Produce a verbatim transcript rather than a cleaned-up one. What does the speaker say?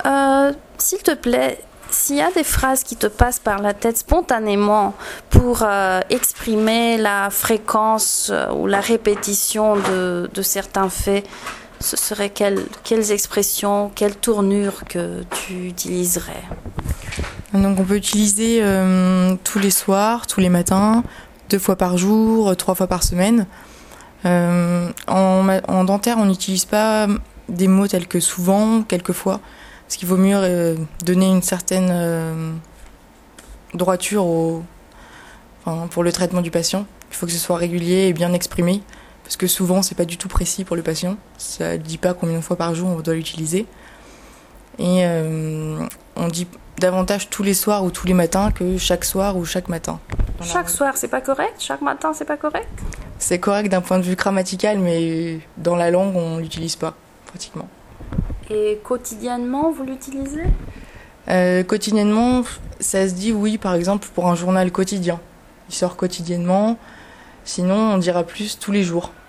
Euh, s'il te plaît, s'il y a des phrases qui te passent par la tête spontanément pour euh, exprimer la fréquence euh, ou la répétition de, de certains faits, ce seraient quelles, quelles expressions, quelles tournures que tu utiliserais? Donc on peut utiliser euh, tous les soirs, tous les matins, deux fois par jour, trois fois par semaine. Euh, en, en dentaire, on n'utilise pas des mots tels que souvent, quelquefois, parce qu'il vaut mieux euh, donner une certaine euh, droiture au, enfin, pour le traitement du patient. Il faut que ce soit régulier et bien exprimé, parce que souvent, c'est pas du tout précis pour le patient. Ça ne dit pas combien de fois par jour on doit l'utiliser. Et euh, on dit davantage tous les soirs ou tous les matins que chaque soir ou chaque matin. Chaque soir, c'est pas correct? Chaque matin, c'est pas correct? C'est correct d'un point de vue grammatical, mais dans la langue, on l'utilise pas, pratiquement. Et quotidiennement, vous l'utilisez? euh, Quotidiennement, ça se dit oui, par exemple, pour un journal quotidien. Il sort quotidiennement. Sinon, on dira plus tous les jours.